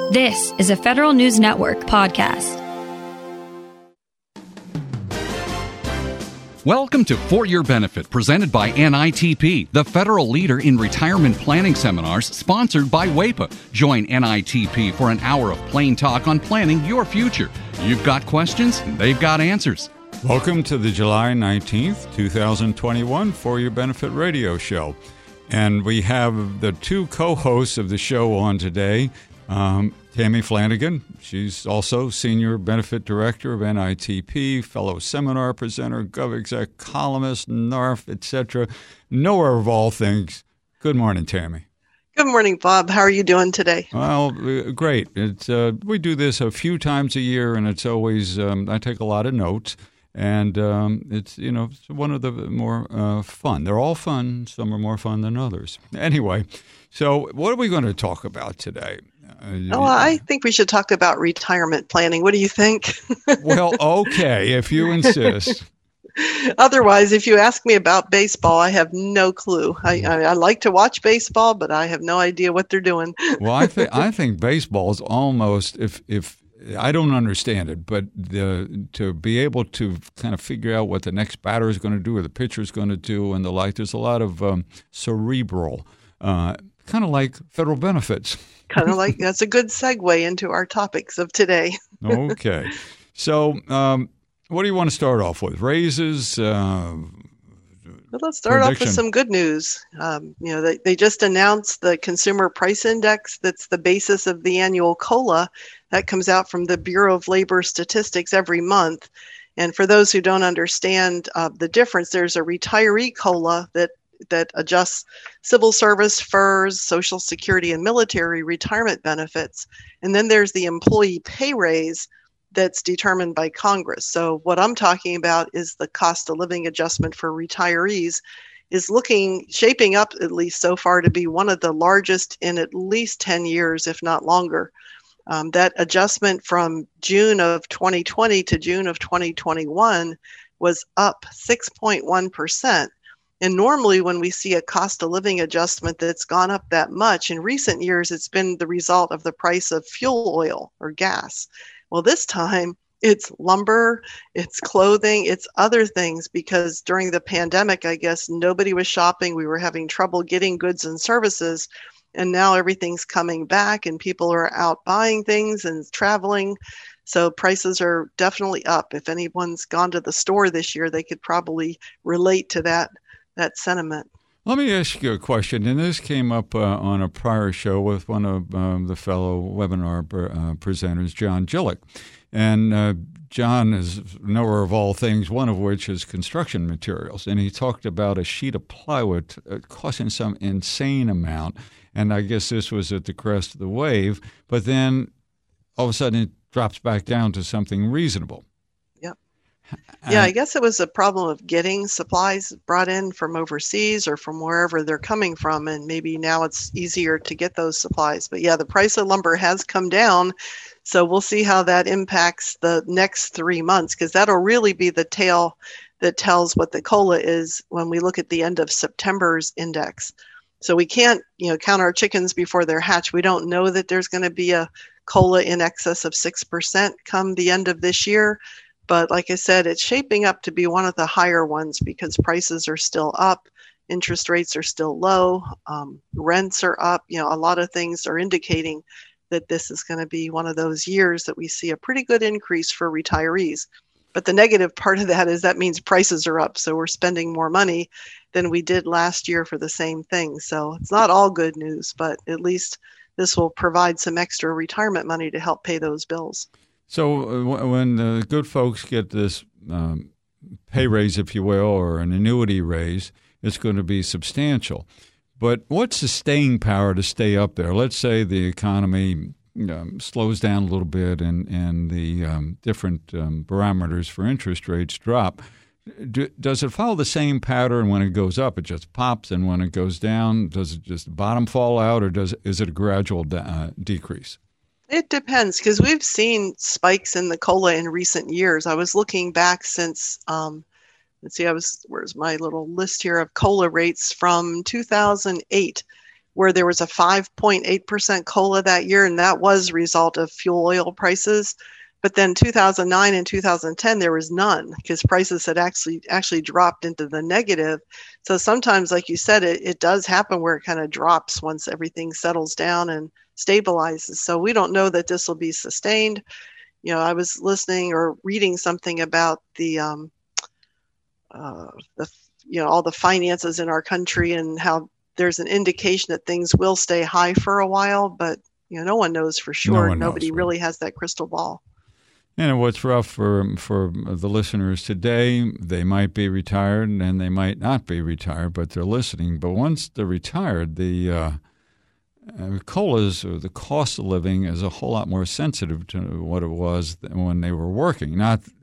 This is a Federal News Network podcast. Welcome to For Your Benefit, presented by NITP, the federal leader in retirement planning seminars, sponsored by WAEPA. Join NITP for an hour of plain talk on planning your future. You've got questions, and they've got answers. Welcome to the July 19th, 2021 For Your Benefit radio show. And we have the two co-hosts of the show on today. Tammy Flanagan, she's also Senior Benefit Director of NITP, fellow seminar presenter, GovExec columnist, NARF, etc. Knower of all things. Good morning, Tammy. Good morning, Bob. How are you doing today? Well, great. We do this a few times a year, and it's always, I take a lot of notes, and it's one of the more fun. They're all fun. Some are more fun than others. Anyway, so what are we going to talk about today? I think we should talk about retirement planning. What do you think? Well, okay, if you insist. Otherwise, if you ask me about baseball, I have no clue. I like to watch baseball, but I have no idea what they're doing. Well, I think baseball is almost, if I don't understand it, but to be able to kind of figure out what the next batter is going to do or the pitcher is going to do and the like, there's a lot of cerebral, kind of like federal benefits. Kind of like, that's a good segue into our topics of today. Okay. So what do you want to start off with? Raises? Well, let's start off with some good news. They just announced the Consumer Price Index. That's the basis of the annual COLA that comes out from the Bureau of Labor Statistics every month. And for those who don't understand the difference, there's a retiree COLA that adjusts civil service, FERS, Social Security, and military retirement benefits. And then there's the employee pay raise that's determined by Congress. So what I'm talking about is the cost of living adjustment for retirees is shaping up, at least so far, to be one of the largest in at least 10 years, if not longer. That adjustment from June of 2020 to June of 2021 was up 6.1%. And normally when we see a cost of living adjustment that's gone up that much, in recent years, it's been the result of the price of fuel oil or gas. Well, this time it's lumber, it's clothing, it's other things, because during the pandemic, I guess nobody was shopping. We were having trouble getting goods and services. And now everything's coming back and people are out buying things and traveling. So prices are definitely up. If anyone's gone to the store this year, they could probably relate to that sentiment. Let me ask you a question, and this came up on a prior show with one of the fellow webinar presenters, John Gillick. And John is knower of all things, one of which is construction materials. And he talked about a sheet of plywood costing some insane amount. And I guess this was at the crest of the wave. But then all of a sudden it drops back down to something reasonable. Yeah, I guess it was a problem of getting supplies brought in from overseas or from wherever they're coming from, and maybe now it's easier to get those supplies. But yeah, the price of lumber has come down, so we'll see how that impacts the next 3 months, because that'll really be the tale that tells what the COLA is when we look at the end of September's index. So we can't, count our chickens before they're hatched. We don't know that there's going to be a COLA in excess of 6% come the end of this year. But like I said, it's shaping up to be one of the higher ones because prices are still up, interest rates are still low, rents are up. A lot of things are indicating that this is going to be one of those years that we see a pretty good increase for retirees. But the negative part of that is that means prices are up. So we're spending more money than we did last year for the same thing. So it's not all good news, but at least this will provide some extra retirement money to help pay those bills. So when the good folks get this pay raise, if you will, or an annuity raise, it's going to be substantial. But what's the staying power to stay up there? Let's say the economy slows down a little bit and the different parameters for interest rates drop. Does it follow the same pattern? When it goes up, it just pops, and when it goes down, does it just bottom fall out, or is it a gradual decrease? It depends, because we've seen spikes in the COLA in recent years. I was looking back since, where's my little list here of COLA rates from 2008. where there was a 5.8% COLA that year, and that was a result of fuel oil prices. But then 2009 and 2010, there was none because prices had actually dropped into the negative. So sometimes, like you said, it does happen where it kind of drops once everything settles down and stabilizes. So we don't know that this will be sustained. I was listening or reading something about all the finances in our country and how there's an indication that things will stay high for a while, but no one knows for sure. Nobody really has that crystal ball. And what's rough for the listeners today, they might be retired and they might not be retired, but they're listening. But once they're retired, the COLAs, or the cost of living, is a whole lot more sensitive to what it was when they were working.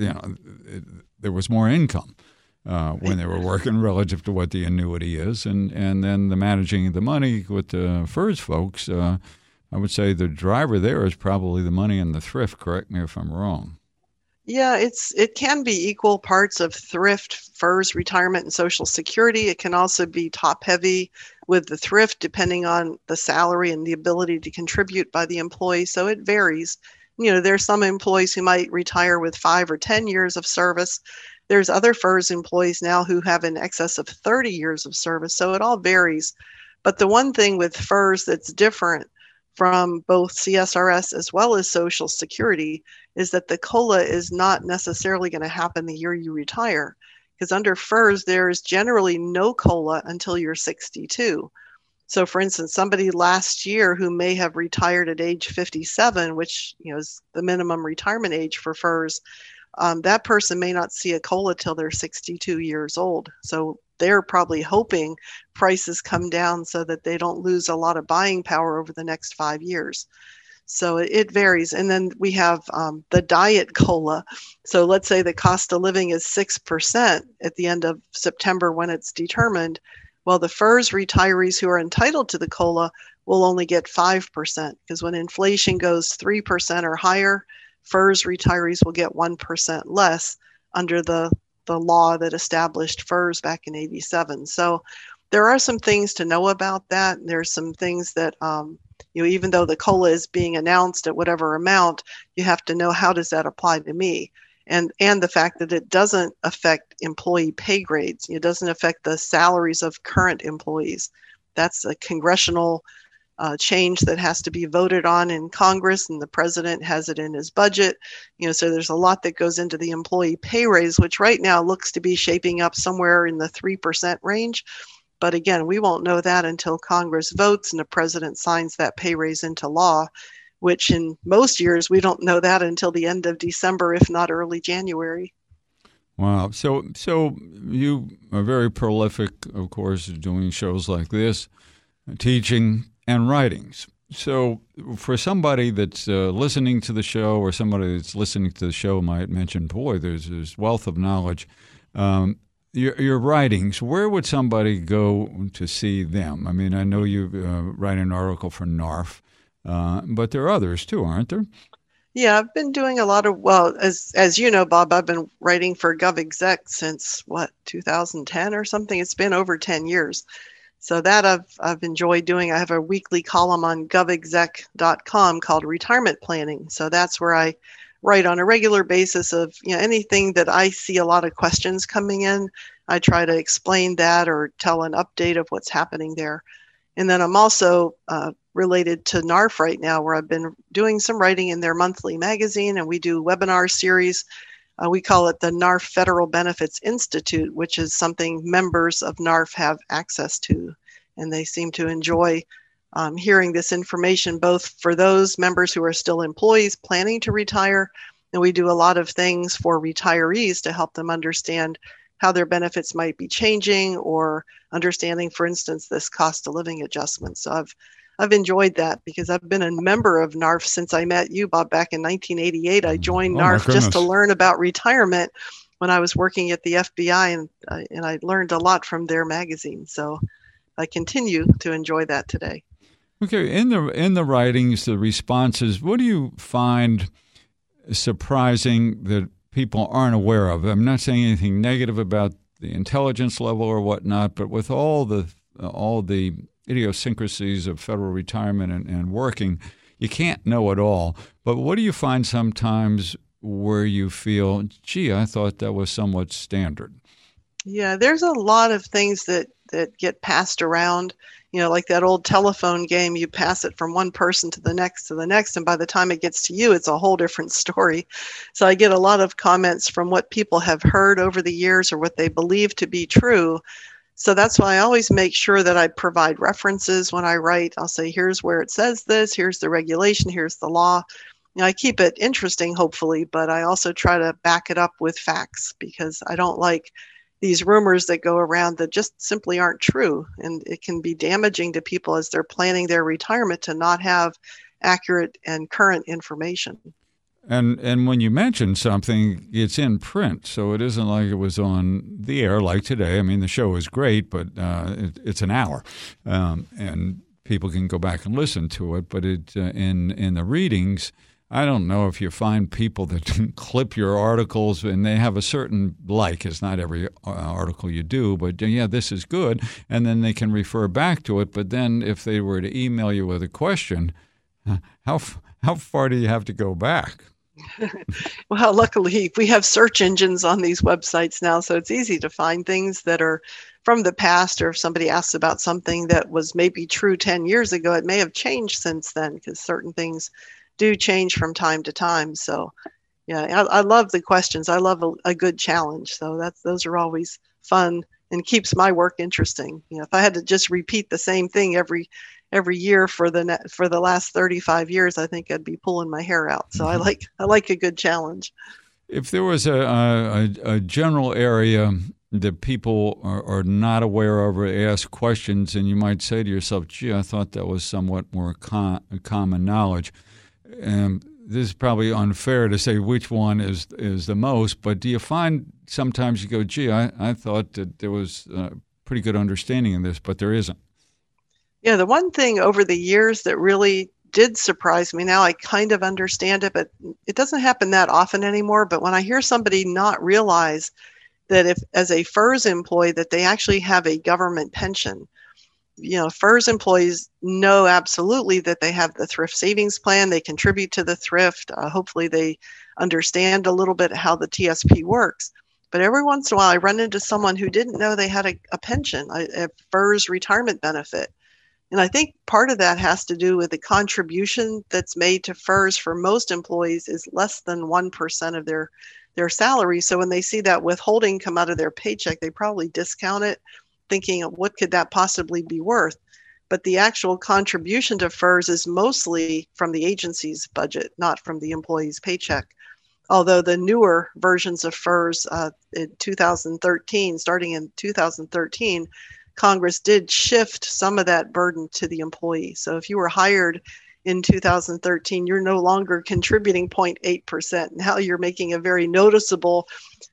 There was more income when they were working relative to what the annuity is. And then the managing of the money with the FERS folks, I would say the driver there is probably the money in the thrift. Correct me if I'm wrong. Yeah, it can be equal parts of thrift, FERS, retirement, and Social Security. It can also be top heavy with the thrift, depending on the salary and the ability to contribute by the employee. So it varies. There's some employees who might retire with 5 or 10 years of service. There's other FERS employees now who have in excess of 30 years of service. So it all varies. But the one thing with FERS that's different from both CSRS as well as Social Security is that the COLA is not necessarily going to happen the year you retire. Because under FERS, there's generally no COLA until you're 62. So for instance, somebody last year who may have retired at age 57, which is the minimum retirement age for FERS, that person may not see a COLA till they're 62 years old. So they're probably hoping prices come down so that they don't lose a lot of buying power over the next 5 years. So it varies. And then we have the diet COLA. So let's say the cost of living is 6% at the end of September when it's determined. Well, the FERS retirees who are entitled to the COLA will only get 5%, because when inflation goes 3% or higher, FERS retirees will get 1% less under the law that established FERS back in '87. So there are some things to know about that. There's some things that, even though the COLA is being announced at whatever amount, you have to know, how does that apply to me? And the fact that it doesn't affect employee pay grades. It doesn't affect the salaries of current employees. That's a congressional change that has to be voted on in Congress, and the president has it in his budget. So there's a lot that goes into the employee pay raise, which right now looks to be shaping up somewhere in the 3% range. But again, we won't know that until Congress votes and the president signs that pay raise into law, which in most years, we don't know that until the end of December, if not early January. Wow. So you are very prolific, of course, doing shows like this, teaching and writings. So for somebody that's listening to the show, or somebody that's listening to the show might mention, boy, there's this wealth of knowledge. Your writings, where would somebody go to see them? I mean, I know you write an article for NARF, but there are others too, aren't there? Yeah, I've been doing a lot of, as you know, Bob, I've been writing for GovExec since, 2010 or something? It's been over 10 years. So that I've enjoyed doing. I have a weekly column on govexec.com called Retirement Planning. So that's where I write on a regular basis of anything that I see a lot of questions coming in. I try to explain that or tell an update of what's happening there. And then I'm also related to NARF right now, where I've been doing some writing in their monthly magazine, and we do webinar series. We call it the NARF Federal Benefits Institute, which is something members of NARF have access to. And they seem to enjoy hearing this information, both for those members who are still employees planning to retire. And we do a lot of things for retirees to help them understand how their benefits might be changing, or understanding, for instance, this cost of living adjustment. So I've enjoyed that, because I've been a member of NARF since I met you, Bob, back in 1988. I joined NARF just to learn about retirement when I was working at the FBI, and I learned a lot from their magazine. So I continue to enjoy that today. Okay, in the writings, the responses, what do you find surprising that people aren't aware of? I'm not saying anything negative about the intelligence level or whatnot, but with all the idiosyncrasies of federal retirement and working. You can't know it all. But what do you find sometimes where you feel, gee, I thought that was somewhat standard? Yeah, there's a lot of things that get passed around, like that old telephone game. You pass it from one person to the next, and by the time it gets to you, it's a whole different story. So I get a lot of comments from what people have heard over the years or what they believe to be true. So that's why I always make sure that I provide references when I write. I'll say, here's where it says this, here's the regulation, here's the law. I keep it interesting, hopefully, but I also try to back it up with facts, because I don't like these rumors that go around that just simply aren't true. And it can be damaging to people as they're planning their retirement to not have accurate and current information. And when you mention something, it's in print, so it isn't like it was on the air like today. I mean, the show is great, but it's an hour, and people can go back and listen to it. But in the readings, I don't know if you find people that clip your articles and they have a certain like. It's not every article you do, but yeah, this is good, and then they can refer back to it. But then if they were to email you with a question, how far do you have to go back? Well, luckily we have search engines on these websites now, so it's easy to find things that are from the past, or if somebody asks about something that was maybe true 10 years ago, it may have changed since then, because certain things do change from time to time. So yeah, I love the questions. I love a good challenge. So those are always fun and keeps my work interesting. If I had to just repeat the same thing every year for the last 35 years, I think I'd be pulling my hair out. So I like a good challenge. If there was a general area that people are not aware of or ask questions, and you might say to yourself, gee, I thought that was somewhat more common knowledge. This is probably unfair to say which one is the most, but do you find sometimes you go, gee, I thought that there was a pretty good understanding of this, but there isn't? Yeah, the one thing over the years that really did surprise me, now I kind of understand it, but it doesn't happen that often anymore. But when I hear somebody not realize that if, as a FERS employee, that they actually have a government pension. FERS employees know absolutely that they have the thrift savings plan. They contribute to the thrift. Hopefully they understand a little bit how the TSP works. But every once in a while, I run into someone who didn't know they had a pension, a FERS retirement benefit. And I think part of that has to do with the contribution that's made to FERS for most employees is less than 1% of their salary. So when they see that withholding come out of their paycheck, they probably discount it, thinking, what could that possibly be worth? But the actual contribution to FERS is mostly from the agency's budget, not from the employee's paycheck. Although the newer versions of FERS in 2013, starting in 2013, Congress did shift some of that burden to the employee. So if you were hired in 2013, you're no longer contributing 0.8%. Now you're making a very noticeable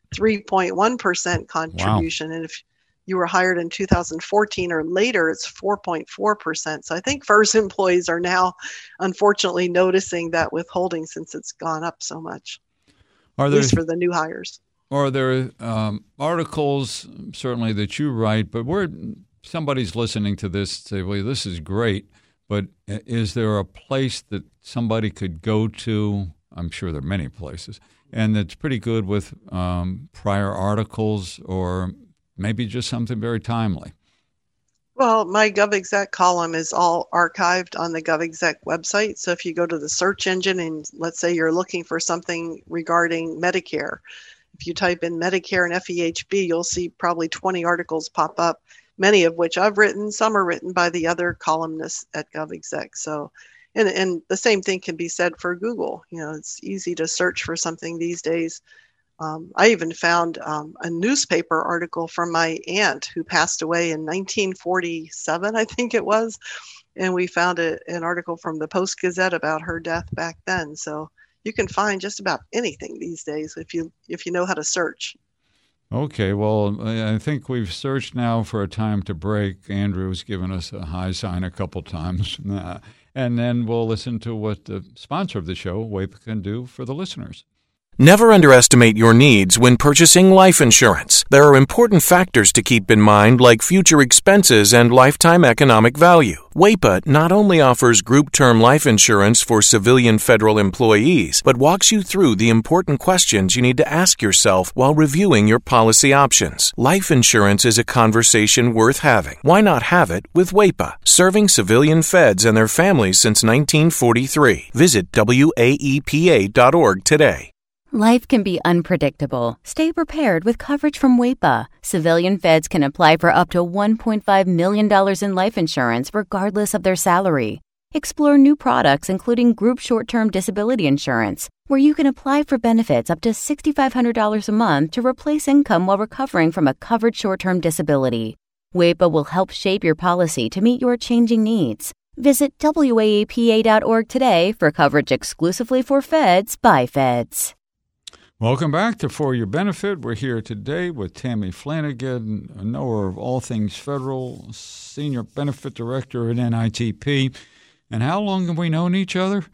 3.1% contribution. Wow. And if you were hired in 2014 or later, it's 4.4%. So I think FERS employees are now, unfortunately, noticing that withholding since it's gone up so much, at least for the new hires. Are there articles, certainly, that you write, but where somebody's listening to this say, well, this is great, but is there a place that somebody could go to? I'm sure there are many places, and that's pretty good with prior articles, or maybe just something very timely? Well, my GovExec column is all archived on the GovExec website. So if you go to the search engine and let's say you're looking for something regarding Medicare, if you type in Medicare and FEHB, you'll see probably 20 articles pop up, many of which I've written. Some are written by the other columnists at GovExec. So, and the same thing can be said for Google. It's easy to search for something these days. I even found a newspaper article from my aunt who passed away in 1947, I think it was. And we found an article from the Post-Gazette about her death back then. So you can find just about anything these days if you know how to search. Okay, well, I think we've searched now for a time to break. Andrew's given us a high sign a couple times. And then we'll listen to what the sponsor of the show, WAEPA, can do for the listeners. Never underestimate your needs when purchasing life insurance. There are important factors to keep in mind, like future expenses and lifetime economic value. WAEPA not only offers group term life insurance for civilian federal employees, but walks you through the important questions you need to ask yourself while reviewing your policy options. Life insurance is a conversation worth having. Why not have it with WAEPA, serving civilian feds and their families since 1943. Visit WAEPA.org today. Life can be unpredictable. Stay prepared with coverage from WAEPA. Civilian feds can apply for up to $1.5 million in life insurance regardless of their salary. Explore new products including group short-term disability insurance, where you can apply for benefits up to $6,500 a month to replace income while recovering from a covered short-term disability. WAEPA will help shape your policy to meet your changing needs. Visit WAEPA.org today for coverage exclusively for feds by feds. Welcome back to For Your Benefit. We're here today with Tammy Flanagan, a knower of all things federal, Senior Benefit Director at NITP. And how long have we known each other?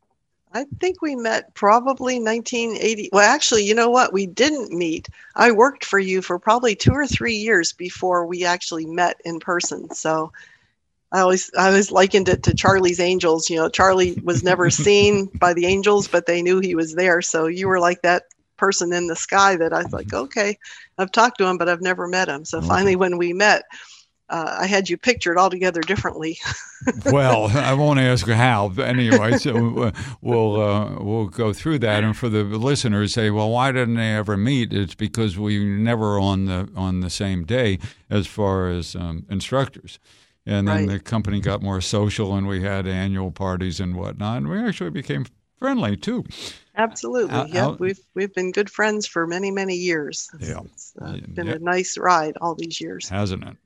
I think we met probably 1980. Well, actually, you know what? We didn't meet. I worked for you for probably 2 or 3 years before we actually met in person. So I always likened it to Charlie's Angels. You know, Charlie was never seen by the angels, but they knew he was there. So you were like that person in the sky that I was like, okay, I've talked to him, but I've never met him. So finally, when we met, I had you pictured altogether differently. Well, I won't ask how, but anyway, so we'll go through that. And for the listeners, say, well, why didn't they ever meet? It's because we were never on the same day as far as instructors. And then the company got more social, and we had annual parties and whatnot. And we actually became friendly too. Absolutely. We've been good friends for many, many years. It's been a nice ride all these years. Hasn't it?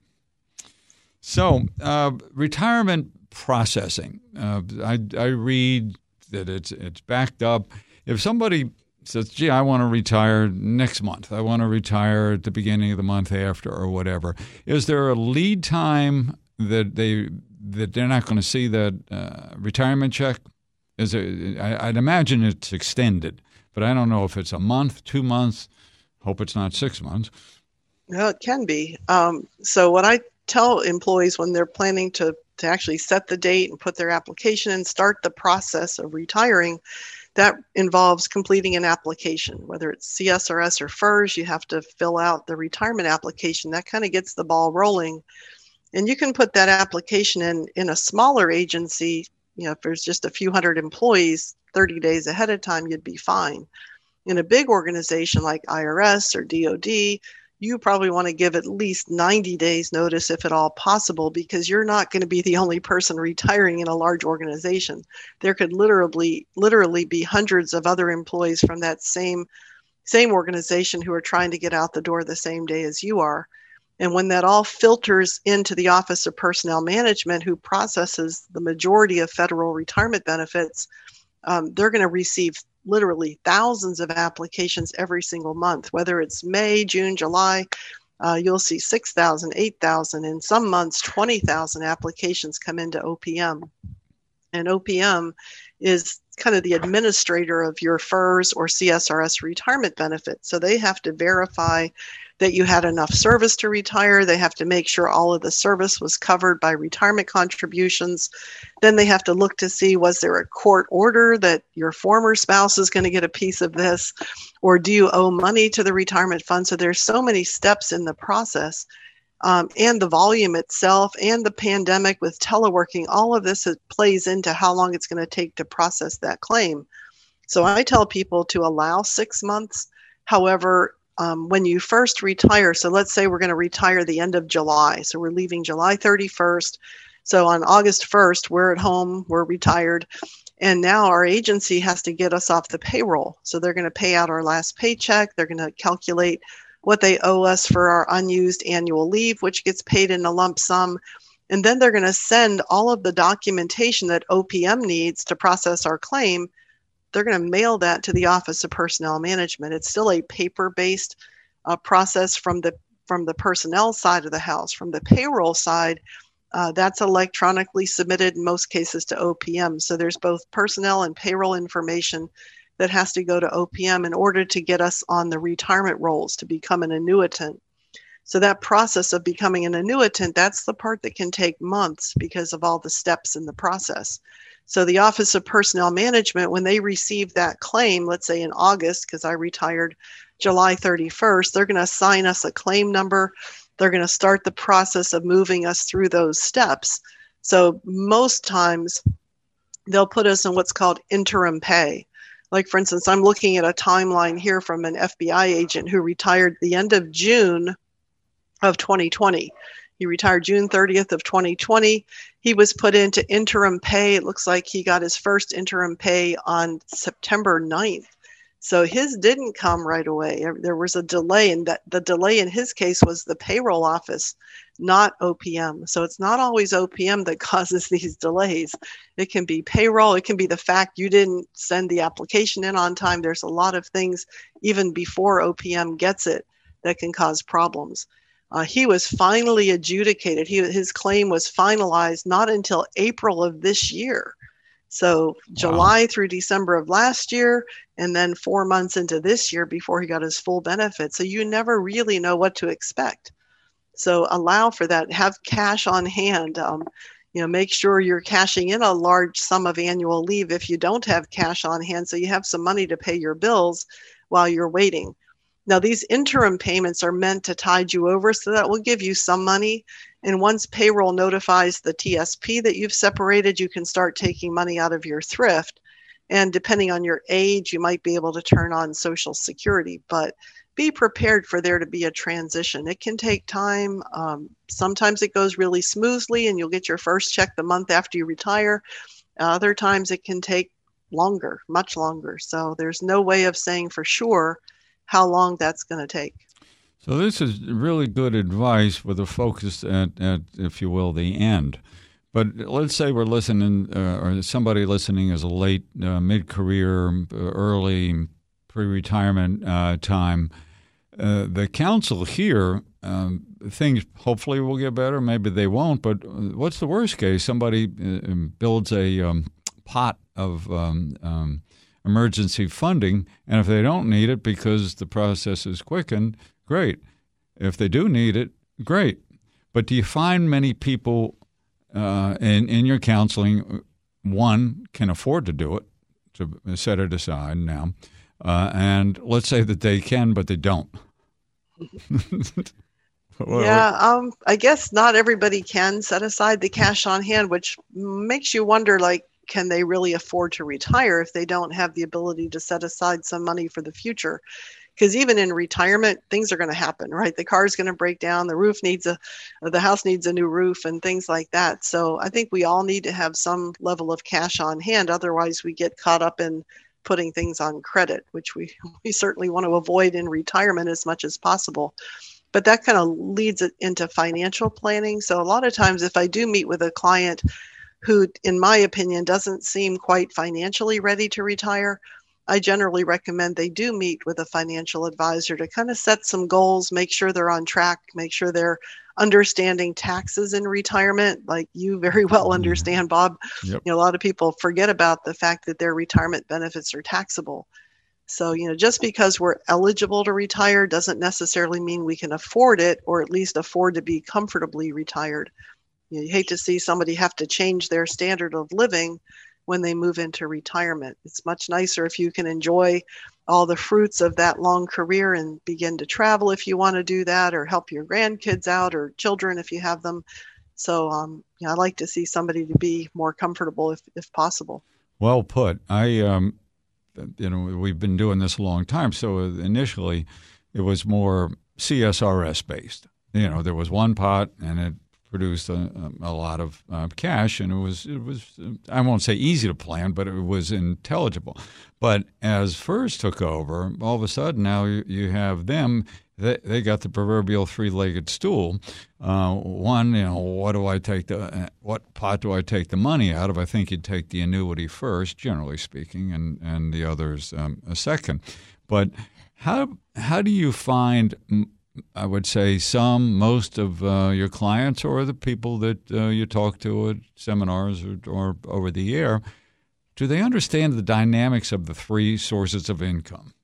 So, retirement processing. I read that it's backed up. If somebody says, gee, I want to retire next month, I want to retire at the beginning of the month after or whatever, is there a lead time that they're not going to see that retirement check? I'd imagine it's extended, but I don't know if it's a month, 2 months. Hope it's not 6 months. No, it can be. So what I tell employees when they're planning to actually set the date and put their application and start the process of retiring, that involves completing an application, whether it's CSRS or FERS. You have to fill out the retirement application. That kind of gets the ball rolling. And you can put that application in a smaller agency. You know, if there's just a few hundred employees, 30 days ahead of time, you'd be fine. In a big organization like IRS or DOD, you probably want to give at least 90 days notice, if at all possible, because you're not going to be the only person retiring in a large organization. There could literally be hundreds of other employees from that same organization who are trying to get out the door the same day as you are. And when that all filters into the Office of Personnel Management, who processes the majority of federal retirement benefits, they're going to receive literally thousands of applications every single month, whether it's May, June, July. You'll see 6,000, 8,000, in some months 20,000 applications come into OPM. And OPM is kind of the administrator of your FERS or CSRS retirement benefit. So they have to verify that you had enough service to retire. They have to make sure all of the service was covered by retirement contributions. Then they have to look to see, was there a court order that your former spouse is going to get a piece of this, or do you owe money to the retirement fund? So there's so many steps in the process, and the volume itself and the pandemic with teleworking, all of this plays into how long it's going to take to process that claim. So I tell people to allow 6 months. However, when you first retire, so let's say we're going to retire the end of July. So we're leaving July 31st. So on August 1st, we're at home, we're retired. And now our agency has to get us off the payroll. So they're going to pay out our last paycheck. They're going to calculate what they owe us for our unused annual leave, which gets paid in a lump sum. And then they're going to send all of the documentation that OPM needs to process our claim. They're going to mail that to the Office of Personnel Management. It's still a paper-based process from the personnel side of the house. From the payroll side, that's electronically submitted in most cases to OPM. So there's both personnel and payroll information that has to go to OPM in order to get us on the retirement rolls to become an annuitant. So that process of becoming an annuitant, that's the part that can take months because of all the steps in the process. So the Office of Personnel Management, when they receive that claim, let's say in August, because I retired July 31st, they're going to assign us a claim number. They're going to start the process of moving us through those steps. So most times they'll put us in what's called interim pay. Like, for instance, I'm looking at a timeline here from an FBI agent who retired the end of June of 2020. He retired June 30th of 2020. He was put into interim pay. It looks like he got his first interim pay on September 9th. So his didn't come right away. There was a delay, and that the delay in his case was the payroll office, not OPM. So it's not always OPM that causes these delays. It can be payroll. It can be the fact you didn't send the application in on time. There's a lot of things even before OPM gets it that can cause problems. He was finally adjudicated. His claim was finalized not until April of this year. So July through December of last year, and then 4 months into this year before he got his full benefit. So you never really know what to expect. So allow for that. Have cash on hand. Make sure you're cashing in a large sum of annual leave if you don't have cash on hand, so you have some money to pay your bills while you're waiting. Now, these interim payments are meant to tide you over, so that will give you some money. And once payroll notifies the TSP that you've separated, you can start taking money out of your thrift. And depending on your age, you might be able to turn on Social Security. But be prepared for there to be a transition. It can take time. Sometimes it goes really smoothly and you'll get your first check the month after you retire. Other times it can take longer, much longer. So there's no way of saying for sure how long that's going to take. So this is really good advice with a focus at, if you will, the end. But let's say we're listening, or somebody listening is a late, mid-career, early pre-retirement time. The counsel here, things hopefully will get better. Maybe they won't. But what's the worst case? Somebody builds a pot of emergency funding, and if they don't need it because the process is quickened, great. If they do need it, great. But do you find many people in your counseling, one, can afford to do it, to set it aside now, and let's say that they can, but they don't? I guess not everybody can set aside the cash on hand, which makes you wonder, like, can they really afford to retire if they don't have the ability to set aside some money for the future? Because even in retirement, things are going to happen, right? The car's going to break down, the house needs a new roof and things like that. So I think we all need to have some level of cash on hand. Otherwise, we get caught up in putting things on credit, which we certainly want to avoid in retirement as much as possible. But that kind of leads it into financial planning. So a lot of times if I do meet with a client who, in my opinion, doesn't seem quite financially ready to retire, I generally recommend they do meet with a financial advisor to kind of set some goals, make sure they're on track, make sure they're understanding taxes in retirement, like you very well understand, Bob. Yep. A lot of people forget about the fact that their retirement benefits are taxable. So, just because we're eligible to retire doesn't necessarily mean we can afford it, or at least afford to be comfortably retired. You hate to see somebody have to change their standard of living when they move into retirement. It's much nicer if you can enjoy all the fruits of that long career and begin to travel if you want to do that, or help your grandkids out or children if you have them. So I like to see somebody to be more comfortable if possible. Well put. We've been doing this a long time. So initially it was more CSRS based. There was one pot and it produced a lot of cash, and it was I won't say easy to plan, but it was intelligible. But as FERS took over, all of a sudden now you have them. They got the proverbial three-legged stool. One, what pot do I take the money out of? I think you'd take the annuity first, generally speaking, and the others a second. But how do you find, I would say, most of your clients or the people that you talk to at seminars or over the air, do they understand the dynamics of the three sources of income?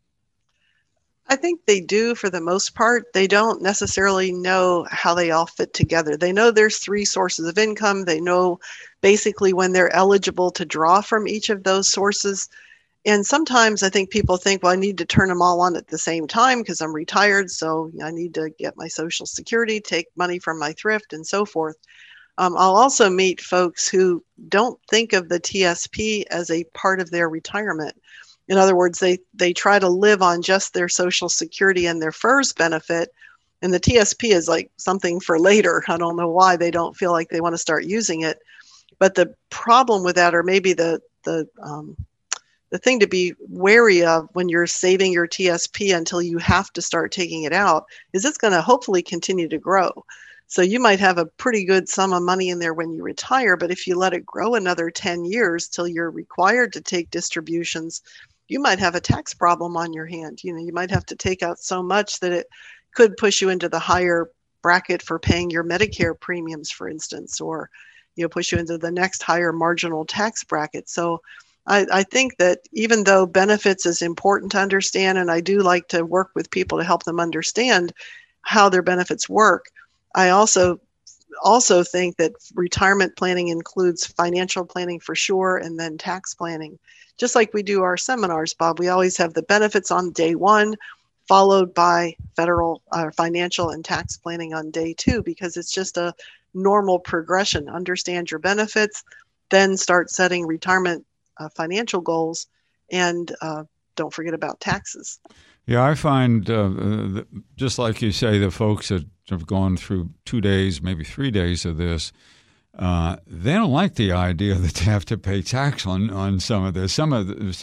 I think they do for the most part. They don't necessarily know how they all fit together. They know there's three sources of income. They know basically when they're eligible to draw from each of those sources. And sometimes I think people think, well, I need to turn them all on at the same time because I'm retired. So I need to get my Social Security, take money from my thrift, and so forth. I'll also meet folks who don't think of the TSP as a part of their retirement. In other words, they try to live on just their Social Security and their FERS benefit, and the TSP is like something for later. I don't know why they don't feel like they want to start using it. But the problem with that, or maybe the thing to be wary of when you're saving your TSP until you have to start taking it out, is it's going to hopefully continue to grow. So you might have a pretty good sum of money in there when you retire, but if you let it grow another 10 years till you're required to take distributions, you might have a tax problem on your hand. You might have to take out so much that it could push you into the higher bracket for paying your Medicare premiums, for instance, or push you into the next higher marginal tax bracket. So I think that even though benefits is important to understand, and I do like to work with people to help them understand how their benefits work, I also think that retirement planning includes financial planning for sure, and then tax planning. Just like we do our seminars, Bob, we always have the benefits on day one, followed by federal financial and tax planning on day two, because it's just a normal progression. Understand your benefits, then start setting retirement financial goals, and don't forget about taxes. Yeah, I find, just like you say, the folks that have gone through 2 days, maybe 3 days of this, they don't like the idea that they have to pay tax on some of this. Some of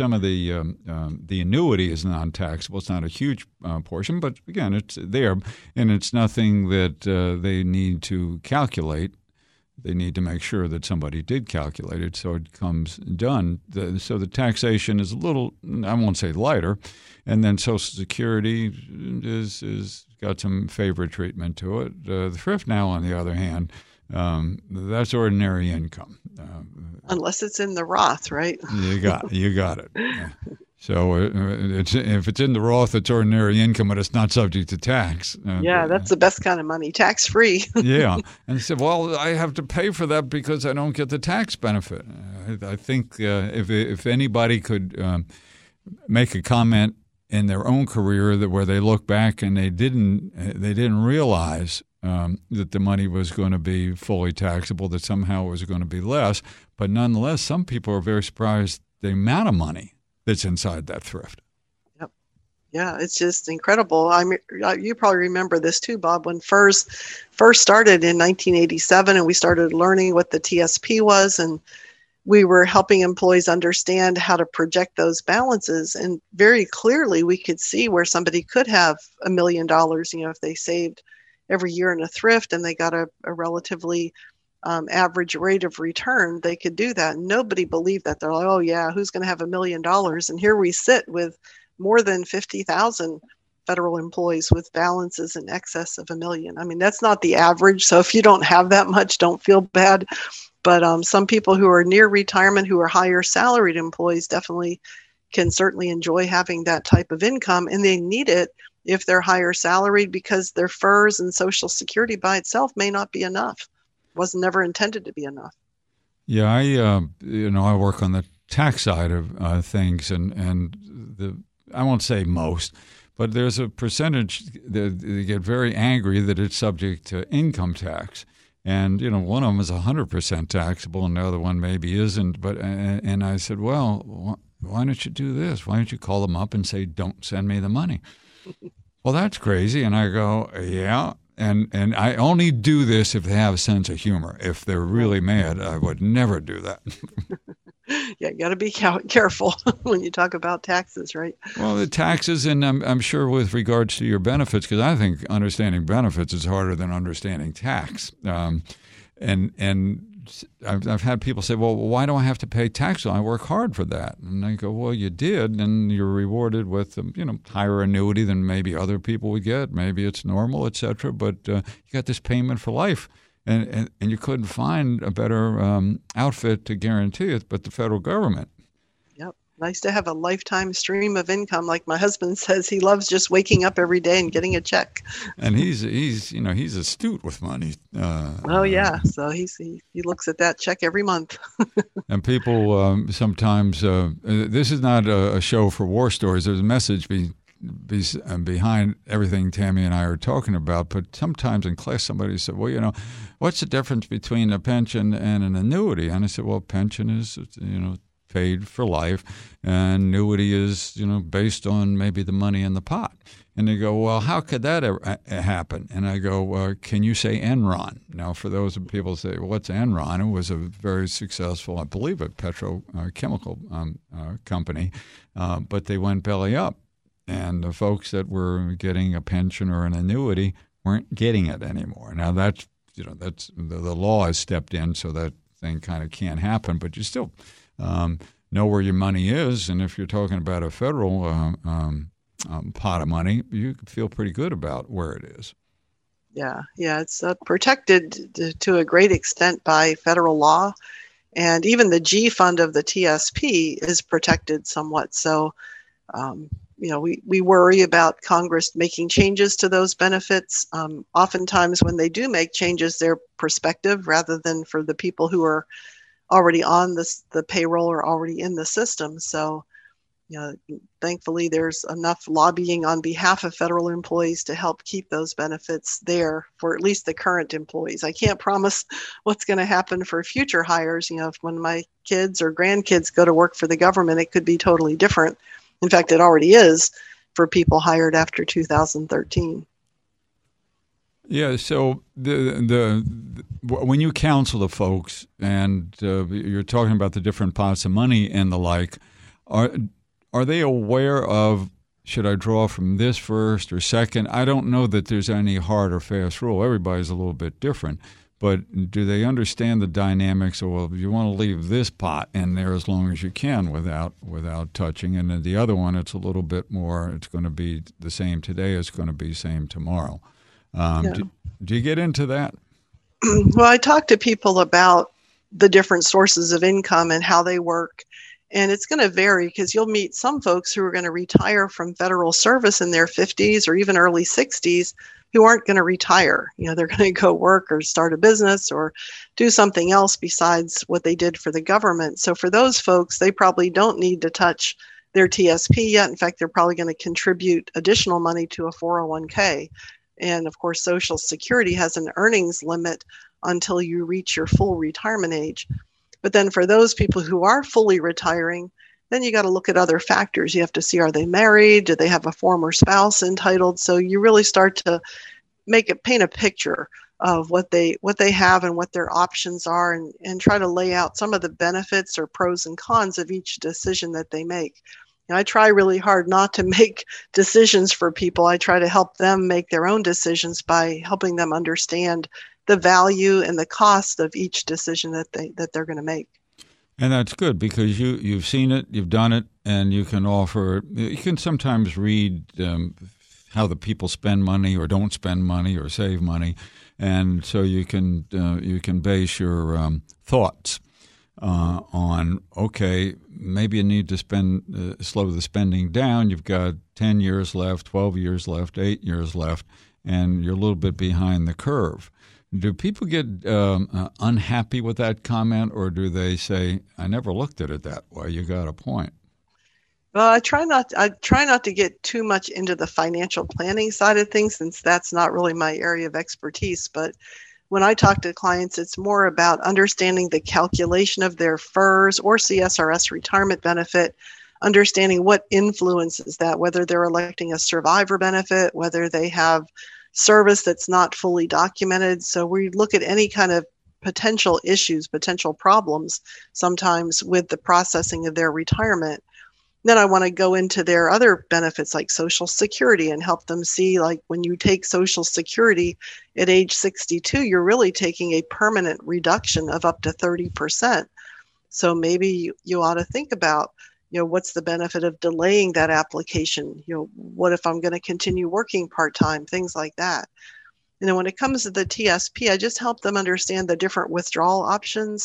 the annuity is non-taxable. It's not a huge portion, but again, it's there, and it's nothing that they need to calculate. They need to make sure that somebody did calculate it, so it comes done. So the taxation is a little, I won't say lighter, and then Social Security is got some favorite treatment to it. The thrift now, on the other hand, that's ordinary income. Unless it's in the Roth, right? You got it. Yeah. So if it's in the Roth, it's ordinary income, but it's not subject to tax. That's the best kind of money, tax-free. Yeah. And he said, well, I have to pay for that because I don't get the tax benefit. I think if anybody could make a comment in their own career where they look back and they didn't realize that the money was going to be fully taxable, that somehow it was going to be less. But nonetheless, some people are very surprised the amount of money that's inside that thrift. Yep. Yeah, it's just incredible. You probably remember this too, Bob, when FERS first started in 1987 and we started learning what the TSP was, and we were helping employees understand how to project those balances. And very clearly we could see where somebody could have $1 million, if they saved every year in a thrift and they got a relatively average rate of return, they could do that. Nobody believed that. They're like, oh yeah, who's going to have $1 million? And here we sit with more than 50,000 federal employees with balances in excess of $1 million. I mean, that's not the average. So if you don't have that much, don't feel bad. But some people who are near retirement, who are higher salaried employees, definitely can certainly enjoy having that type of income, and they need it if they're higher salaried, because their FERS and Social Security by itself may not be enough. Was never intended to be enough. Yeah, I work on the tax side of things, and I won't say most, but there's a percentage that they get very angry that it's subject to income tax, and one of them is 100% taxable, and the other one maybe isn't. But and I said, well, why don't you do this? Why don't you call them up and say, don't send me the money? Well, that's crazy, and I go, yeah. And I only do this if they have a sense of humor. If they're really mad, I would never do that. Yeah, you got to be careful when you talk about taxes, right? Well, the taxes, and I'm sure with regards to your benefits, because I think understanding benefits is harder than understanding tax. And I've had people say, well, why do I have to pay tax? I work hard for that. And I go, well, you did, and you're rewarded with higher annuity than maybe other people would get. Maybe it's normal, et cetera, but you got this payment for life. And you couldn't find a better outfit to guarantee it but the federal government. Nice to have a lifetime stream of income. Like my husband says, he loves just waking up every day and getting a check. And he's astute with money. So he looks at that check every month. And people sometimes this is not a show for war stories. There's a message behind everything Tammy and I are talking about. But sometimes in class somebody said, well, what's the difference between a pension and an annuity? And I said, well, pension is paid for life, and annuity is based on maybe the money in the pot. And they go, well, how could that ever happen? And I go, can you say Enron? Now, for those people who say, well, what's Enron? It was a very successful, I believe, a petrochemical company, but they went belly up. And the folks that were getting a pension or an annuity weren't getting it anymore. Now, that's the law has stepped in, so that thing kind of can't happen, but you still know where your money is. And if you're talking about a federal pot of money, you can feel pretty good about where it is. Yeah, it's protected to a great extent by federal law. And even the G fund of the TSP is protected somewhat. So, we worry about Congress making changes to those benefits. Oftentimes when they do make changes, they're prospective rather than for the people who are already on the payroll or already in the system. So, thankfully there's enough lobbying on behalf of federal employees to help keep those benefits there for at least the current employees. I can't promise what's going to happen for future hires. If when my kids or grandkids go to work for the government, it could be totally different. In fact, it already is for people hired after 2013. Yeah, so when you counsel the folks and you're talking about the different pots of money and the like, are they aware of, should I draw from this first or second? I don't know that there's any hard or fast rule. Everybody's a little bit different. But do they understand the dynamics? Or, well, you want to leave this pot in there as long as you can without touching. And then the other one, it's a little bit more, it's going to be the same today, it's going to be the same tomorrow. Do you get into that? Well, I talk to people about the different sources of income and how they work. And it's going to vary because you'll meet some folks who are going to retire from federal service in their 50s or even early 60s who aren't going to retire. They're going to go work or start a business or do something else besides what they did for the government. So for those folks, they probably don't need to touch their TSP yet. In fact, they're probably going to contribute additional money to a 401k. And of course, Social Security has an earnings limit until you reach your full retirement age. But then for those people who are fully retiring, then you got to look at other factors. You have to see, are they married? Do they have a former spouse entitled? So you really start to paint a picture of what they have and what their options are, and try to lay out some of the benefits or pros and cons of each decision that they make. I try really hard not to make decisions for people. I try to help them make their own decisions by helping them understand the value and the cost of each decision that they're going to make. And that's good because you've seen it, you've done it, and you can offer. You can sometimes read how the people spend money or don't spend money or save money, and so you can base your thoughts on, okay, maybe you need to slow the spending down. You've got 10 years left, 12 years left, 8 years left, and you're a little bit behind the curve. Do people get unhappy with that comment, or do they say, I never looked at it that way? You got a point. Well, I try not to get too much into the financial planning side of things, since that's not really my area of expertise. But when I talk to clients, it's more about understanding the calculation of their FERS or CSRS retirement benefit, understanding what influences that, whether they're electing a survivor benefit, whether they have service that's not fully documented. So we look at any kind of potential issues, potential problems sometimes with the processing of their retirement. Then I want to go into their other benefits like Social Security and help them see, like, when you take Social Security at age 62, you're really taking a permanent reduction of up to 30%. So maybe you ought to think about, what's the benefit of delaying that application? What if I'm going to continue working part-time? Things like that. When it comes to the TSP, I just help them understand the different withdrawal options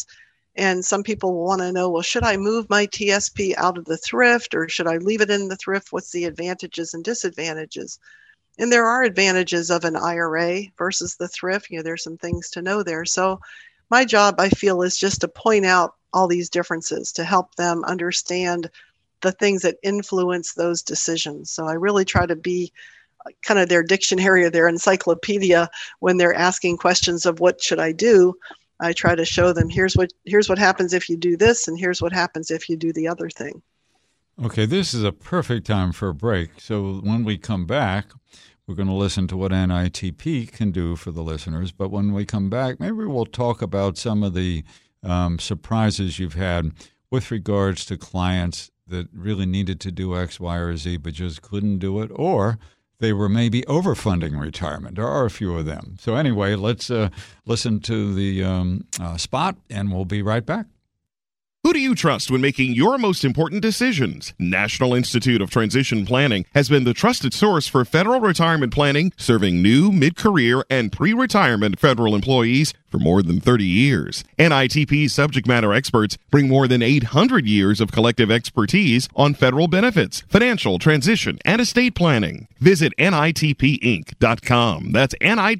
And some people will want to know, well, should I move my TSP out of the thrift or should I leave it in the thrift? What's the advantages and disadvantages? And there are advantages of an IRA versus the thrift. There's some things to know there. So my job, I feel, is just to point out all these differences to help them understand the things that influence those decisions. So I really try to be kind of their dictionary or their encyclopedia when they're asking questions of what should I do. I try to show them here's what happens if you do this, and here's what happens if you do the other thing. Okay, this is a perfect time for a break. So when we come back, we're going to listen to what NITP can do for the listeners. But when we come back, maybe we'll talk about some of the surprises you've had with regards to clients that really needed to do X, Y, or Z, but just couldn't do it, or they were maybe overfunding retirement. There are a few of them. So anyway, let's listen to the spot, and we'll be right back. Who do you trust when making your most important decisions? National Institute of Transition Planning has been the trusted source for federal retirement planning, serving new, mid-career, and pre-retirement federal employees for more than 30 years. NITP's subject matter experts bring more than 800 years of collective expertise on federal benefits, financial transition, and estate planning. Visit NITPinc.com. That's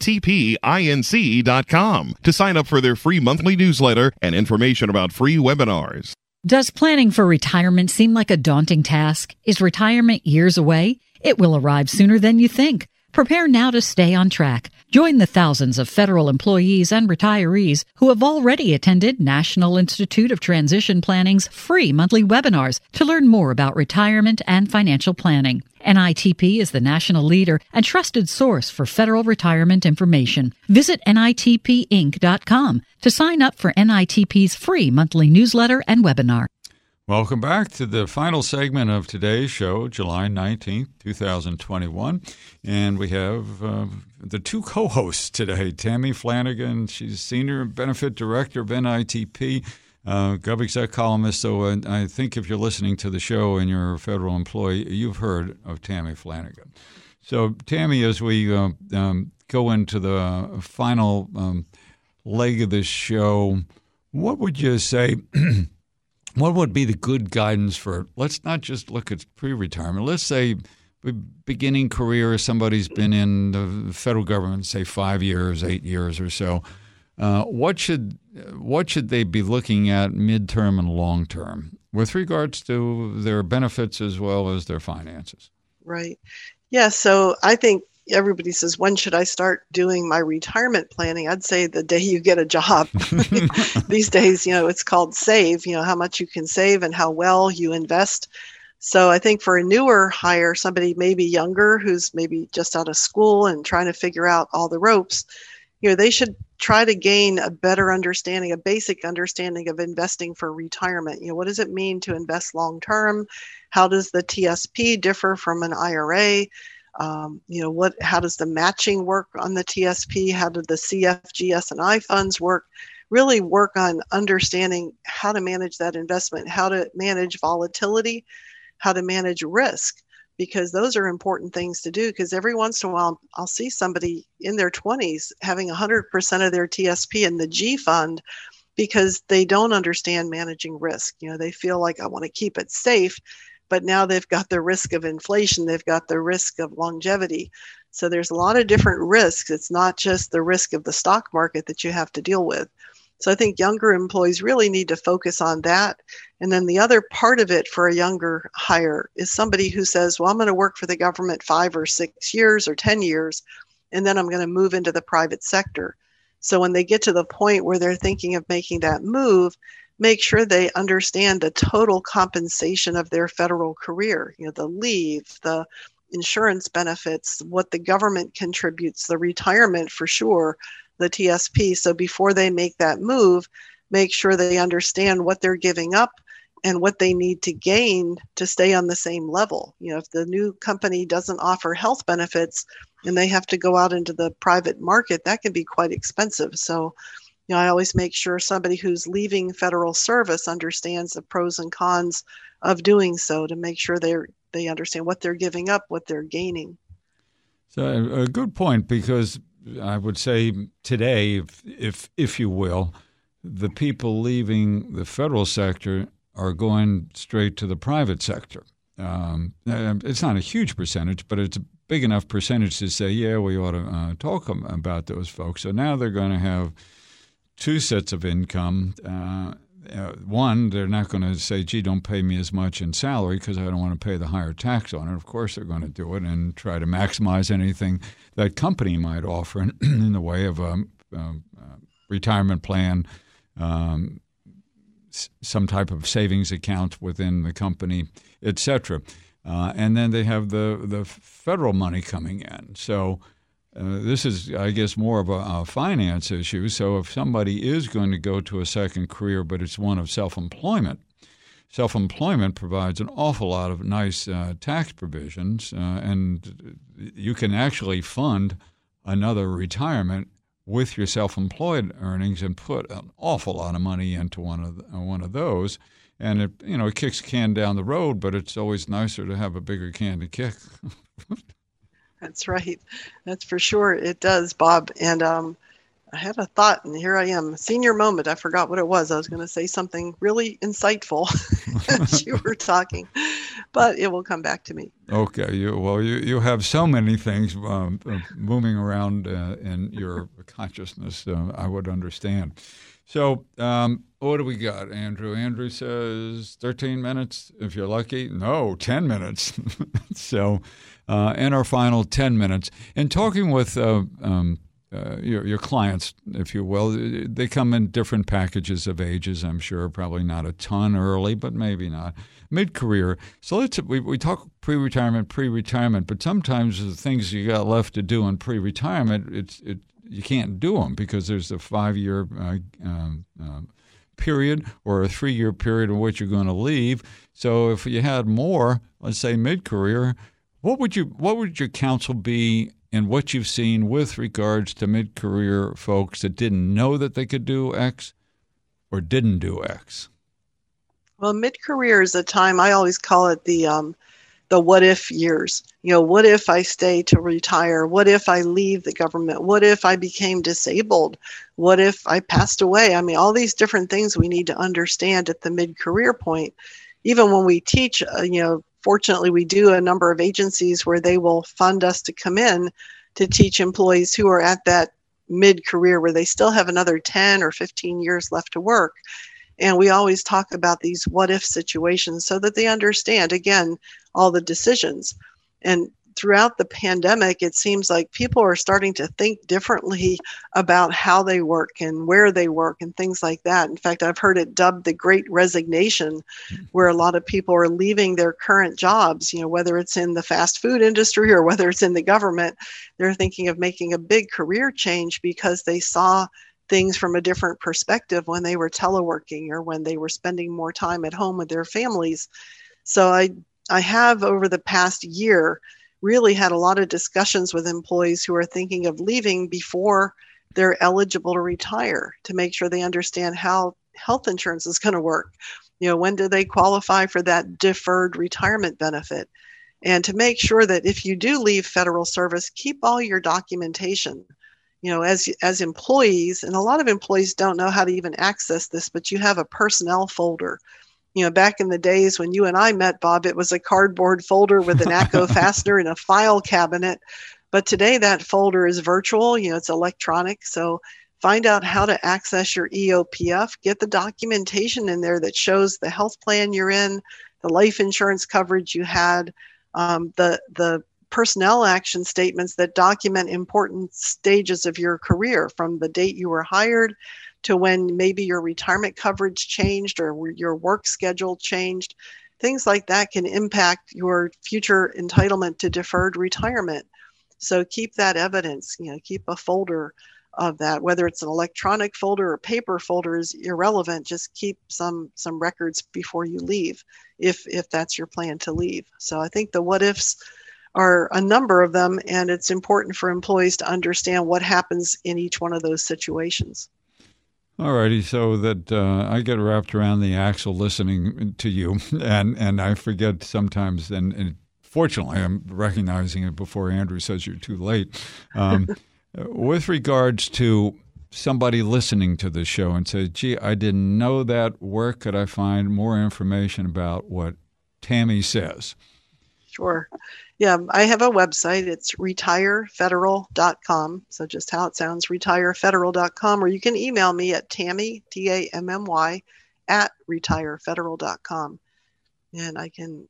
NITPinc.com to sign up for their free monthly newsletter and information about free webinars. Does planning for retirement seem like a daunting task? Is retirement years away? It will arrive sooner than you think. Prepare now to stay on track. Join the thousands of federal employees and retirees who have already attended National Institute of Transition Planning's free monthly webinars to learn more about retirement and financial planning. NITP is the national leader and trusted source for federal retirement information. Visit NITPinc.com to sign up for NITP's free monthly newsletter and webinar. Welcome back to the final segment of today's show, July 19th, 2021. And we have the two co-hosts today, Tammy Flanagan. She's Senior Benefit Director of NITP, GovExec columnist. So I think if you're listening to the show and you're a federal employee, you've heard of Tammy Flanagan. So, Tammy, as we go into the final leg of this show, what would you say what would be the good guidance for, let's not just look at pre-retirement, let's say beginning career, somebody's been in the federal government, say 5 years, 8 years or so. What should they be looking at midterm and long term with regards to their benefits as well as their finances? Right. Yeah, so I think everybody says, when should I start doing my retirement planning? I'd say the day you get a job. These days, it's called save, how much you can save and how well you invest. So I think for a newer hire, somebody maybe younger who's maybe just out of school and trying to figure out all the ropes, they should try to gain a better understanding, a basic understanding of investing for retirement. What does it mean to invest long term? How does the TSP differ from an IRA? How does the matching work on the TSP? How do the CFGS&I funds work? Really work on understanding how to manage that investment, how to manage volatility, how to manage risk, because those are important things to do. Because every once in a while, I'll see somebody in their 20s having 100% of their TSP in the G fund because they don't understand managing risk. They feel like, I want to keep it safe. But now they've got the risk of inflation, they've got the risk of longevity. So there's a lot of different risks. It's not just the risk of the stock market that you have to deal with. So I think younger employees really need to focus on that. And then the other part of it for a younger hire is somebody who says, well, I'm going to work for the government 5 or 6 years or 10 years, and then I'm going to move into the private sector. So when they get to the point where they're thinking of making that move, make sure they understand the total compensation of their federal career, the leave, the insurance benefits, what the government contributes, the retirement for sure, the TSP. So before they make that move, make sure they understand what they're giving up and what they need to gain to stay on the same level. If the new company doesn't offer health benefits and they have to go out into the private market, that can be quite expensive. So I always make sure somebody who's leaving federal service understands the pros and cons of doing so to make sure they understand what they're giving up, what they're gaining. So a good point, because I would say today, if you will, the people leaving the federal sector are going straight to the private sector. It's not a huge percentage, but it's a big enough percentage to say, yeah, we ought to talk about those folks. So now they're going to have two sets of income. One, they're not going to say, gee, don't pay me as much in salary because I don't want to pay the higher tax on it. Of course they're going to do it and try to maximize anything that company might offer in the way of a retirement plan, some type of savings account within the company, et cetera. And then they have the federal money coming in. So this is, I guess, more of a finance issue. So if somebody is going to go to a second career, but it's one of self-employment provides an awful lot of nice tax provisions, and you can actually fund another retirement with your self-employed earnings and put an awful lot of money into one of those. And it kicks a can down the road, but it's always nicer to have a bigger can to kick. That's right. That's for sure. It does, Bob. And I had a thought, and here I am. Senior moment. I forgot what it was. I was going to say something really insightful as you were talking, but it will come back to me. Okay. You have so many things moving around in your consciousness. I would understand. So what do we got, Andrew? Andrew says 13 minutes if you're lucky. No, 10 minutes. So in our final 10 minutes, and talking with your clients, if you will, they come in different packages of ages, I'm sure, probably not a ton early, but maybe not. Mid-career. So we talk pre-retirement, but sometimes the things you got left to do in pre-retirement, you can't do them because there's a 5-year period or a 3-year period in which you're going to leave. So if you had more, let's say mid-career, what would your counsel be in what you've seen with regards to mid-career folks that didn't know that they could do X or didn't do X? Well, mid-career is a time, I always call it the what if years. What if I stay to retire? What if I leave the government? What if I became disabled? What if I passed away? I mean, all these different things we need to understand at the mid-career point. Even when we teach, fortunately, we do a number of agencies where they will fund us to come in to teach employees who are at that mid-career where they still have another 10 or 15 years left to work. And we always talk about these what-if situations so that they understand, again, all the decisions. And throughout the pandemic, it seems like people are starting to think differently about how they work and where they work and things like that. In fact, I've heard it dubbed the Great Resignation, where a lot of people are leaving their current jobs, whether it's in the fast food industry or whether it's in the government. They're thinking of making a big career change because they saw things from a different perspective when they were teleworking or when they were spending more time at home with their families. So I have, over the past year, really had a lot of discussions with employees who are thinking of leaving before they're eligible to retire to make sure they understand how health insurance is going to work. When do they qualify for that deferred retirement benefit? And to make sure that if you do leave federal service, keep all your documentation. As employees, and a lot of employees don't know how to even access this, but you have a personnel folder. Back in the days when you and I met, Bob, it was a cardboard folder with an ACO fastener and a file cabinet. But today that folder is virtual, it's electronic. So find out how to access your EOPF, get the documentation in there that shows the health plan you're in, the life insurance coverage you had, the personnel action statements that document important stages of your career, from the date you were hired to when maybe your retirement coverage changed or your work schedule changed. Things like that can impact your future entitlement to deferred retirement. So keep that evidence, keep a folder of that. Whether it's an electronic folder or paper folder is irrelevant. Just keep some records before you leave, if that's your plan to leave. So I think the what ifs are a number of them, and it's important for employees to understand what happens in each one of those situations. All righty, so that I get wrapped around the axle listening to you, and I forget sometimes, and fortunately I'm recognizing it before Andrew says you're too late. With regards to somebody listening to the show and say, gee, I didn't know that, where could I find more information about what Tammy says? Sure. Yeah, I have a website. It's retirefederal.com. So just how it sounds, retirefederal.com, or you can email me at Tammy, Tammy, at retirefederal.com. And I can,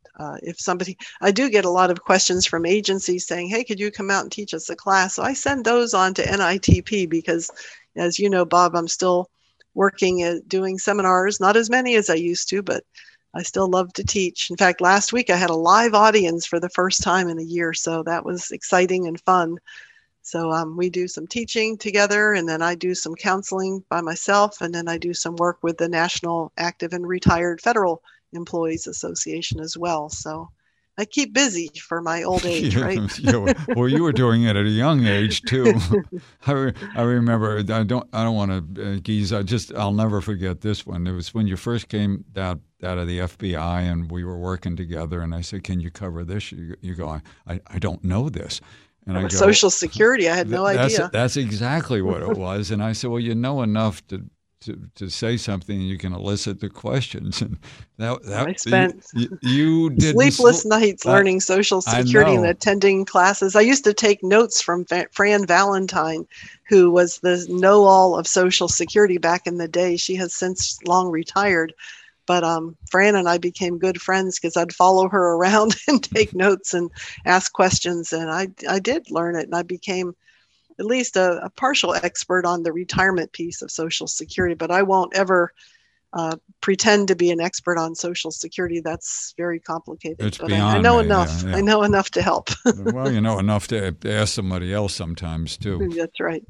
I do get a lot of questions from agencies saying, hey, could you come out and teach us a class? So I send those on to NITP because, as you know, Bob, I'm still working at doing seminars, not as many as I used to, but I still love to teach. In fact, last week I had a live audience for the first time in a year, so that was exciting and fun. So we do some teaching together, and then I do some counseling by myself, and then I do some work with the National Active and Retired Federal Employees Association as well. So I keep busy for my old age, right? Well, you were doing it at a young age too. I remember. I don't want to geese. I'll never forget this one. It was when you first came out of the FBI, and we were working together. And I said, "Can you cover this?" You go, "I don't know this." And I go, Social Security. I had no idea. That's exactly what it was. And I said, "Well, you know enough to say something, you can elicit the questions." And I spent you did sleepless nights learning Social Security and attending classes. I used to take notes from Fran Valentine, who was the know-all of Social Security back in the day. She has since long retired. But Fran and I became good friends because I'd follow her around and take notes and ask questions. And I did learn it, and I became at least a partial expert on the retirement piece of Social Security, but I won't ever pretend to be an expert on Social Security. That's very complicated. It's but beyond I know me, enough. Yeah. I know enough to help. Well, you know enough to ask somebody else sometimes, too. That's right.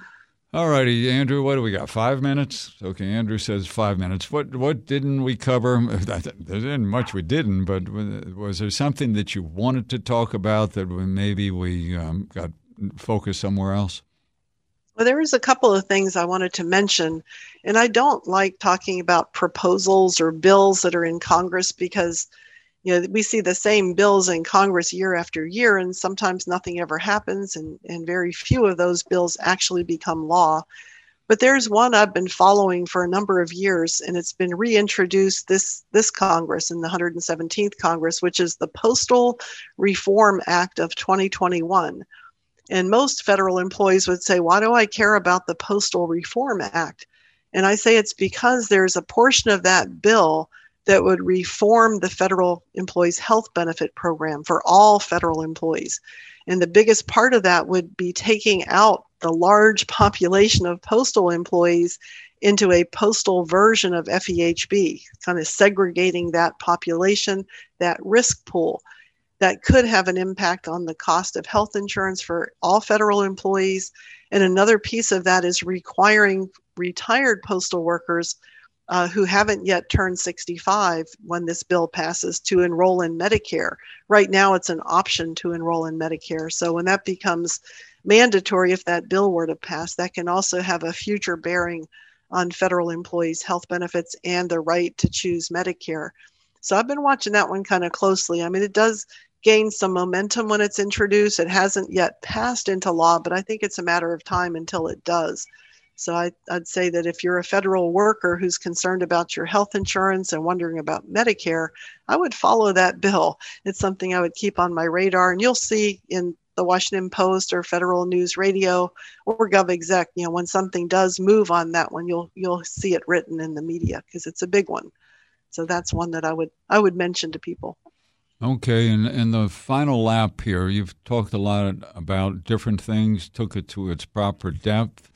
All righty, Andrew, what do we got? 5 minutes? Okay, Andrew says 5 minutes. What didn't we cover? There isn't much we didn't, but was there something that you wanted to talk about that maybe we got focused somewhere else? Well, there was a couple of things I wanted to mention, and I don't like talking about proposals or bills that are in Congress because, we see the same bills in Congress year after year, and sometimes nothing ever happens, and very few of those bills actually become law. But there's one I've been following for a number of years, and it's been reintroduced this Congress, in the 117th Congress, which is the Postal Reform Act of 2021. And most federal employees would say, why do I care about the Postal Reform Act? And I say it's because there's a portion of that bill that would reform the federal employees' health benefit program for all federal employees. And the biggest part of that would be taking out the large population of postal employees into a postal version of FEHB, kind of segregating that population, that risk pool. That could have an impact on the cost of health insurance for all federal employees. And another piece of that is requiring retired postal workers who haven't yet turned 65 when this bill passes to enroll in Medicare. Right now, it's an option to enroll in Medicare. So when that becomes mandatory, if that bill were to pass, that can also have a future bearing on federal employees' health benefits and the right to choose Medicare. So I've been watching that one kind of closely. I mean, it does gain some momentum when it's introduced. It hasn't yet passed into law, but I think it's a matter of time until it does. So I'd say that if you're a federal worker who's concerned about your health insurance and wondering about Medicare, I would follow that bill. It's something I would keep on my radar. And you'll see in the Washington Post or Federal News Radio or GovExec, when something does move on that one, you'll see it written in the media because it's a big one. So that's one that I would mention to people. Okay, and in the final lap here, you've talked a lot about different things, took it to its proper depth,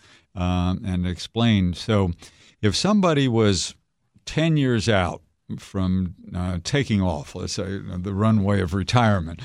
and explained. So if somebody was 10 years out from taking off, let's say, the runway of retirement,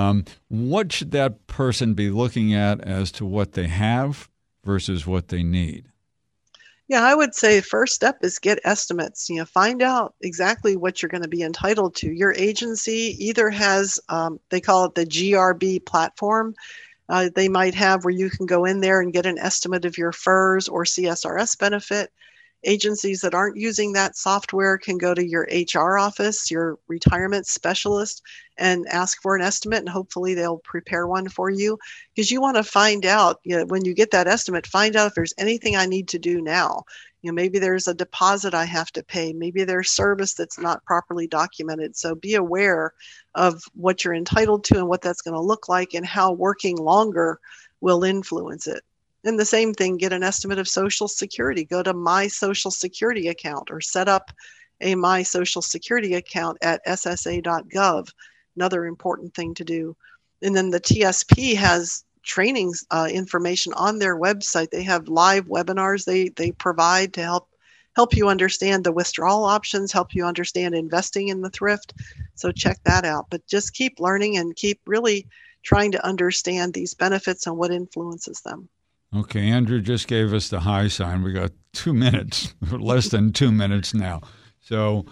what should that person be looking at as to what they have versus what they need? Yeah, I would say first step is get estimates. Find out exactly what you're going to be entitled to. Your agency either has, they call it the GRB platform. They might have where you can go in there and get an estimate of your FERS or CSRS benefit. Agencies that aren't using that software can go to your HR office, your retirement specialist, and ask for an estimate, and hopefully they'll prepare one for you, because you want to find out, when you get that estimate, find out if there's anything I need to do now. Maybe there's a deposit I have to pay. Maybe there's service that's not properly documented. So be aware of what you're entitled to and what that's going to look like, and how working longer will influence it. And the same thing, get an estimate of Social Security. Go to My Social Security account, or set up a My Social Security account at ssa.gov. Another important thing to do. And then the TSP has trainings information on their website. They have live webinars they provide to help you understand the withdrawal options, help you understand investing in the thrift. So check that out. But just keep learning and keep really trying to understand these benefits and what influences them. Okay, Andrew just gave us the high sign. We got 2 minutes, less than 2 minutes now. So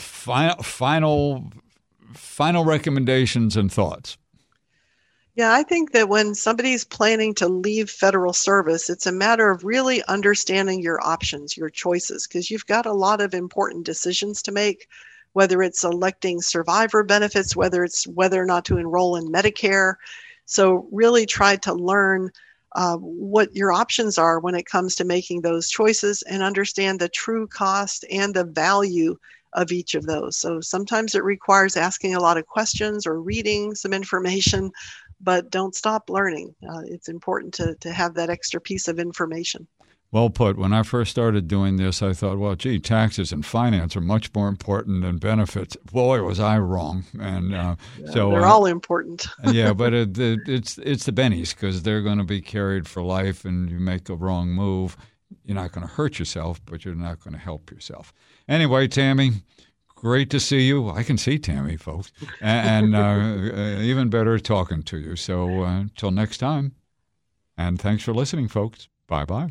final recommendations and thoughts. Yeah, I think that when somebody's planning to leave federal service, it's a matter of really understanding your options, your choices, because you've got a lot of important decisions to make, whether it's electing survivor benefits, whether it's whether or not to enroll in Medicare. So really try to learn what your options are when it comes to making those choices, and understand the true cost and the value of each of those. So sometimes it requires asking a lot of questions or reading some information, but don't stop learning. It's important to have that extra piece of information. Well put. When I first started doing this, I thought, well, gee, taxes and finance are much more important than benefits. Boy, was I wrong. And so they're all important. Yeah, but it's the bennies, because they're going to be carried for life, and you make a wrong move, you're not going to hurt yourself, but you're not going to help yourself. Anyway, Tammy, great to see you. I can see Tammy, folks, and even better talking to you. So until next time, and thanks for listening, folks. Bye-bye.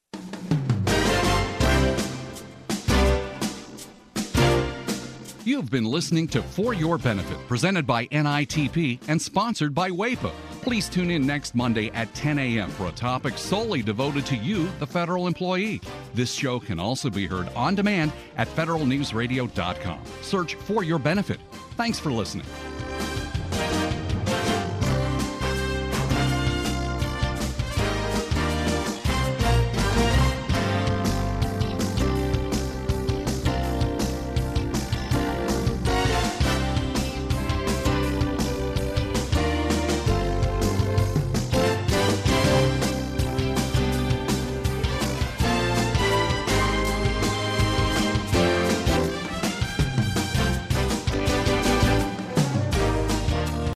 You've been listening to For Your Benefit, presented by NITP and sponsored by WAEPA. Please tune in next Monday at 10 a.m. for a topic solely devoted to you, the federal employee. This show can also be heard on demand at federalnewsradio.com. Search For Your Benefit. Thanks for listening.